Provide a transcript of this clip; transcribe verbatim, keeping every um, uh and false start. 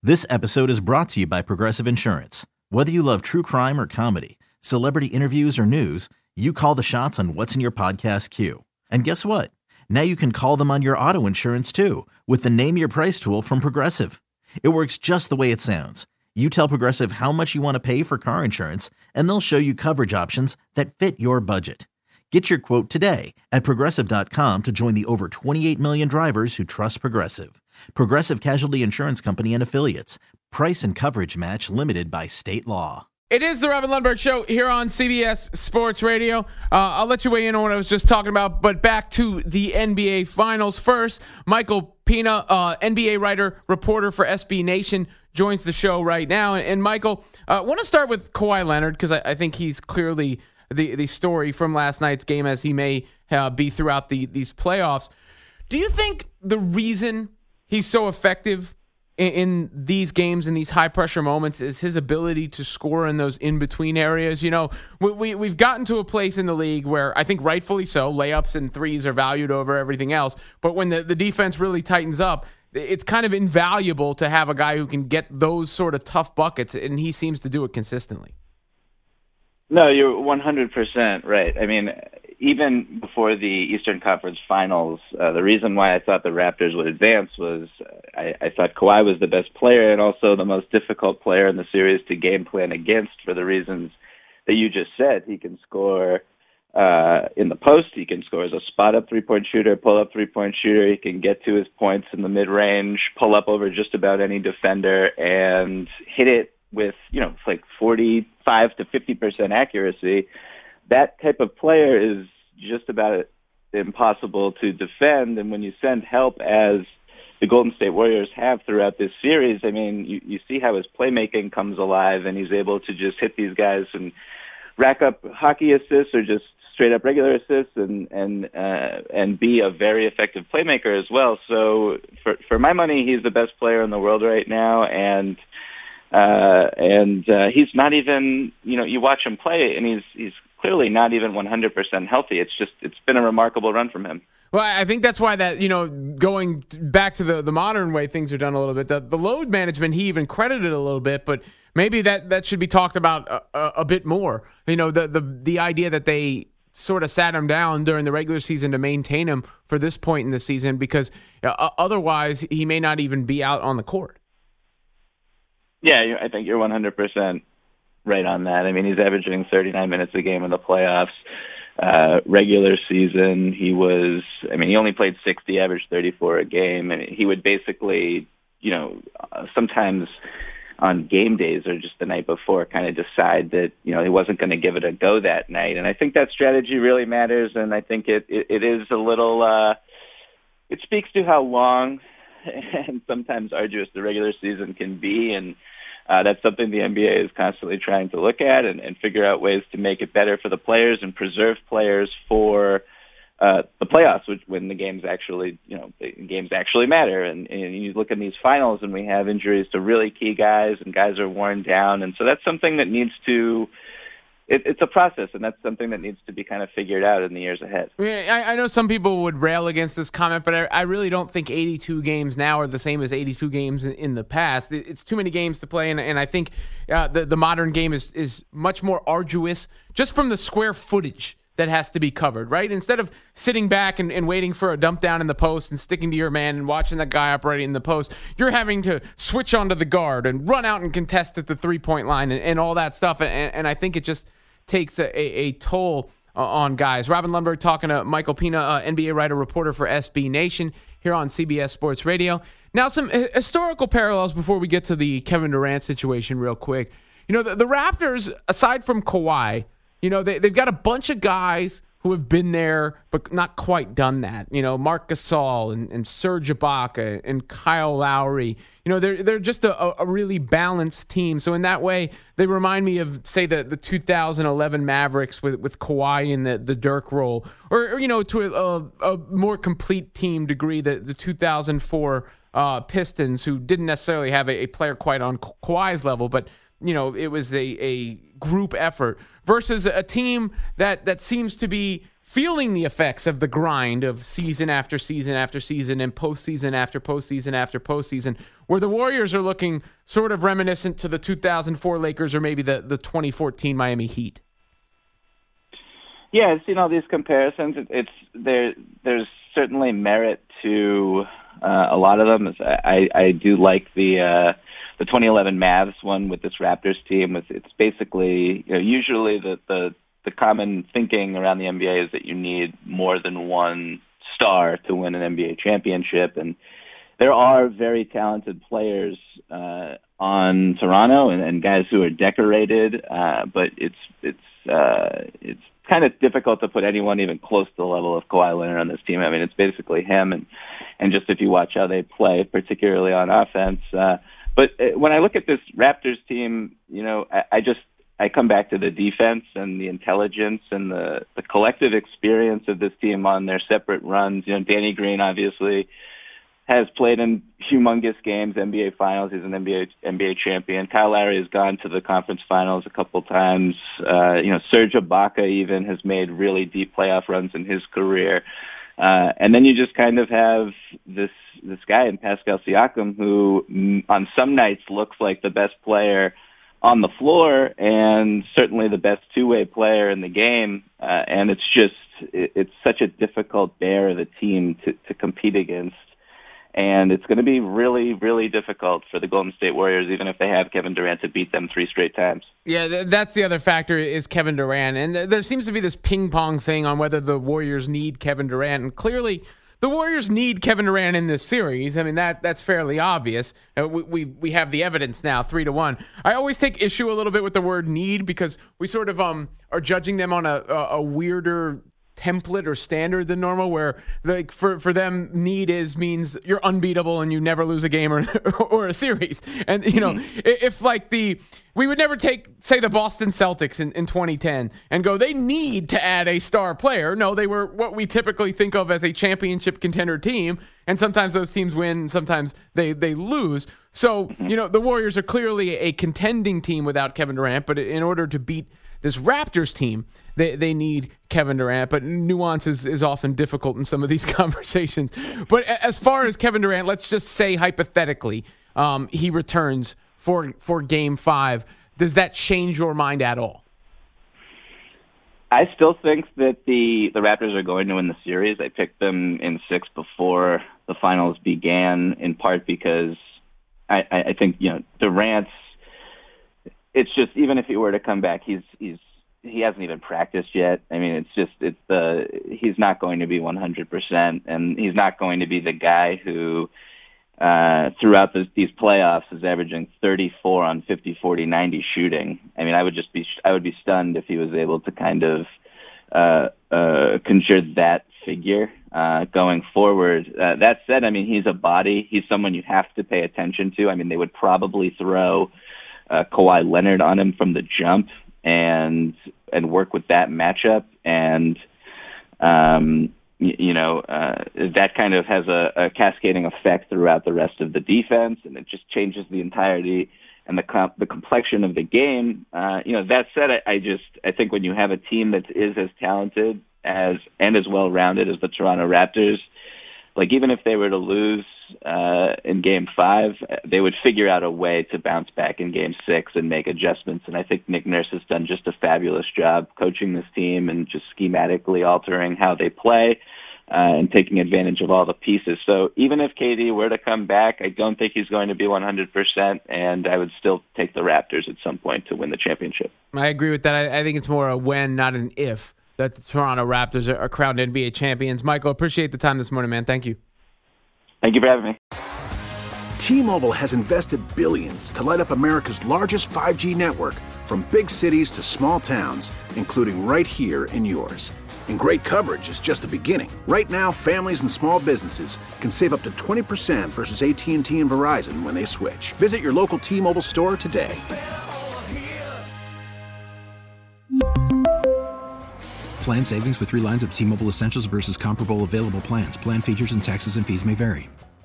This episode is brought to you by Progressive Insurance. Whether you love true crime or comedy, celebrity interviews or news, you call the shots on what's in your podcast queue. And guess what? Now you can call them on your auto insurance too with the Name Your Price tool from Progressive. It works just the way it sounds. You tell Progressive how much you want to pay for car insurance, and they'll show you coverage options that fit your budget. Get your quote today at Progressive dot com to join the over twenty-eight million drivers who trust Progressive. Progressive Casualty Insurance Company and Affiliates. Price and coverage match limited by state law. It is the Robin Lundberg Show here on C B S Sports Radio. Uh, I'll let you weigh in on what I was just talking about, but back to the N B A Finals. First, Michael Pina, uh, N B A writer, reporter for S B Nation, joins the show right now. And, and Michael, I uh, want to start with Kawhi Leonard because I, I think he's clearly the, the story from last night's game, as he may uh, be throughout the these playoffs. Do you think the reason he's so effective in, in these games, in these high-pressure moments, is his ability to score in those in-between areas? You know, we, we, we've gotten to a place in the league where I think rightfully so, layups and threes are valued over everything else. But when the, the defense really tightens up, it's kind of invaluable to have a guy who can get those sort of tough buckets, and he seems to do it consistently. No, you're one hundred percent right. I mean, even before the Eastern Conference Finals, uh, the reason why I thought the Raptors would advance was I, I thought Kawhi was the best player and also the most difficult player in the series to game plan against for the reasons that you just said. He can score uh, in the post. He can score as a spot-up three-point shooter, pull-up three-point shooter. He can get to his points in the mid-range, pull up over just about any defender, and hit it with, you know, like forty-five to fifty percent accuracy. That type of player is just about impossible to defend. And when you send help, as the Golden State Warriors have throughout this series, I mean, you, you see how his playmaking comes alive, and he's able to just hit these guys and rack up hockey assists or just straight up regular assists and and uh, and be a very effective playmaker as well. So for for my money, he's the best player in the world right now, and uh, and uh, he's not even, you know, you watch him play, and he's he's clearly not even one hundred percent healthy. It's just, it's been a remarkable run from him. Well, I think that's why that, you know, going back to the, the modern way things are done a little bit, the, the load management, he even credited a little bit, but maybe that, that should be talked about a, a, a bit more. You know, the, the, the idea that they sort of sat him down during the regular season to maintain him for this point in the season, because uh, otherwise he may not even be out on the court. Yeah, I think you're one hundred percent right on that. I mean, he's averaging thirty-nine minutes a game in the playoffs. Uh, regular season, he was, I mean, he only played sixty, averaged thirty-four a game, and he would basically, you know, uh, sometimes on game days or just the night before kind of decide that, you know, he wasn't going to give it a go that night. And I think that strategy really matters, and I think it, it, it is a little, uh, it speaks to how long and sometimes arduous the regular season can be, and Uh, that's something the N B A is constantly trying to look at and, and figure out ways to make it better for the players and preserve players for uh, the playoffs, which when the games actually, you know, games actually matter. And, and you look in these finals, and we have injuries to really key guys, and guys are worn down, and so that's something that needs to. It, it's a process, and that's something that needs to be kind of figured out in the years ahead. I, I know some people would rail against this comment, but I, I really don't think eighty-two games now are the same as eighty-two games in, in the past. It, it's too many games to play, and, and I think uh, the, the modern game is, is much more arduous just from the square footage that has to be covered, right? Instead of sitting back and, and waiting for a dump down in the post and sticking to your man and watching that guy operating in the post, you're having to switch onto the guard and run out and contest at the three-point line and, and all that stuff, and, and I think it just takes a, a, a toll uh, on guys. Robin Lundberg talking to Michael Pina, uh, N B A writer, reporter for S B Nation here on C B S Sports Radio. Now, some h- historical parallels before we get to the Kevin Durant situation real quick. You know, the, the Raptors, aside from Kawhi, you know, they, they've got a bunch of guys who have been there but not quite done that. You know, Marc Gasol and, and Serge Ibaka and Kyle Lowry. You know, they're they're just a, a really balanced team. So in that way, they remind me of, say, the, the two thousand eleven Mavericks with, with Kawhi in the, the Dirk role. Or, or, you know, to a, a more complete team degree, the, the two thousand four uh, Pistons, who didn't necessarily have a, a player quite on Ka- Kawhi's level, but, you know, it was a, a group effort versus a team that, that seems to be feeling the effects of the grind of season after season after season and postseason after postseason after postseason, where the Warriors are looking sort of reminiscent to the two thousand four Lakers or maybe the, the twenty fourteen Miami Heat? Yeah, I've seen all these comparisons. It, it's there. There's certainly merit to uh, a lot of them. I, I do like the uh, the twenty eleven Mavs one with this Raptors team. It's, it's basically, you know, usually the, the the common thinking around the N B A is that you need more than one star to win an N B A championship, and there are very talented players uh, on Toronto and, and guys who are decorated, uh, but it's it's uh, it's kind of difficult to put anyone even close to the level of Kawhi Leonard on this team. I mean, it's basically him, and and just if you watch how they play, particularly on offense. Uh, but when I look at this Raptors team, you know, I, I just I come back to the defense and the intelligence and the the collective experience of this team on their separate runs. You know, Danny Green obviously has played in humongous games, N B A Finals. He's an N B A N B A champion. Kyle Lowry has gone to the conference finals a couple times. Uh, you know, Serge Ibaka even has made really deep playoff runs in his career. Uh, and then you just kind of have this this guy in Pascal Siakam who, on some nights, looks like the best player on the floor and certainly the best two-way player in the game. Uh, and it's just it, it's such a difficult bear of a team to, to compete against. And it's going to be really, really difficult for the Golden State Warriors, even if they have Kevin Durant to beat them three straight times. Yeah, th- that's the other factor is Kevin Durant. And th- there seems to be this ping-pong thing on whether the Warriors need Kevin Durant. And clearly, the Warriors need Kevin Durant in this series. I mean, that that's fairly obvious. Uh, we, we we have the evidence now, three to one. I always take issue a little bit with the word need because we sort of um are judging them on a, a, a weirder template or standard than normal, where like for for them need is means you're unbeatable and you never lose a game or or a series. And you know, mm-hmm. if like the we would never take say the Boston Celtics in, in twenty ten and go they need to add a star player. No, they were what we typically think of as a championship contender team, and sometimes those teams win, sometimes they they lose. So, mm-hmm. you know, the Warriors are clearly a contending team without Kevin Durant, but in order to beat this Raptors team, they they need Kevin Durant, but nuance is, is often difficult in some of these conversations. But as far as Kevin Durant, let's just say hypothetically, um, he returns for for Game Five. Does that change your mind at all? I still think that the the Raptors are going to win the series. I picked them in six before the finals began, in part because I, I think you know Durant's. It's just even if he were to come back, he's he's he hasn't even practiced yet. I mean, it's just it's the he's not going to be one hundred percent, and he's not going to be the guy who uh, throughout this, these playoffs is averaging thirty-four on fifty, forty, ninety shooting. I mean, I would just be I would be stunned if he was able to kind of uh, uh, conjure that figure uh, going forward. Uh, that said, I mean, he's a body. He's someone you have to pay attention to. I mean, they would probably throw Uh, Kawhi Leonard on him from the jump and and work with that matchup, and um, y- you know uh, that kind of has a, a cascading effect throughout the rest of the defense, and it just changes the entirety and the comp- the complexion of the game. Uh, you know that said, I, I just I think when you have a team that is as talented as and as well rounded as the Toronto Raptors, like even if they were to lose uh, in Game Five, they would figure out a way to bounce back in Game Six and make adjustments. And I think Nick Nurse has done just a fabulous job coaching this team and just schematically altering how they play uh, and taking advantage of all the pieces. So even if K D were to come back, I don't think he's going to be one hundred percent, and I would still take the Raptors at some point to win the championship. I agree with that. I, I think it's more a when, not an if, that the Toronto Raptors are, are crowned N B A champions. Michael, appreciate the time this morning, man. Thank you. Thank you for having me. T-Mobile has invested billions to light up America's largest five G network, from big cities to small towns, including right here in yours. And great coverage is just the beginning. Right now, families and small businesses can save up to twenty percent versus A T and T and Verizon when they switch. Visit your local T-Mobile store today. Plan savings with three lines of T-Mobile Essentials versus comparable available plans. Plan features and taxes and fees may vary.